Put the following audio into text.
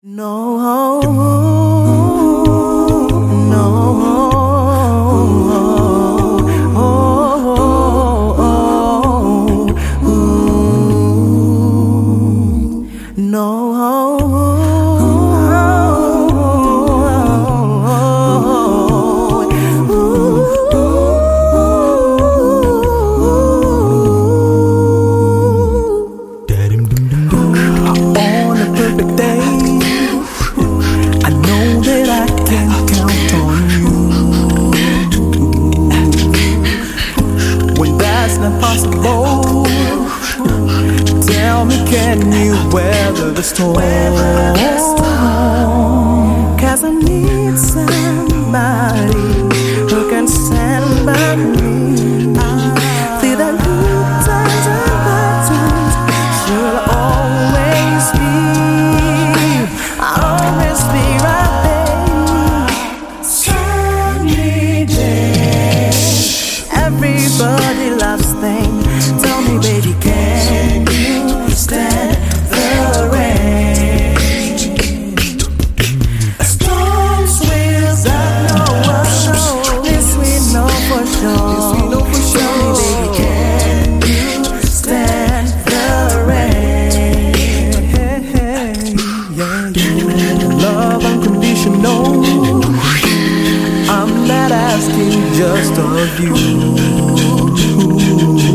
No, no, on a perfect day, I know that I can count on you. When that's not possible, tell me, can you weather the storm? 'Cause I need somebody who can stand by me through the good times and bad times. You'll always be right there. Sunny day, everybody loves things. Tell me, baby, can you stand the rain? Storms will come, this we know for sure. Tell me, baby, can you stand the rain? Love unconditional, I'm not asking just of you.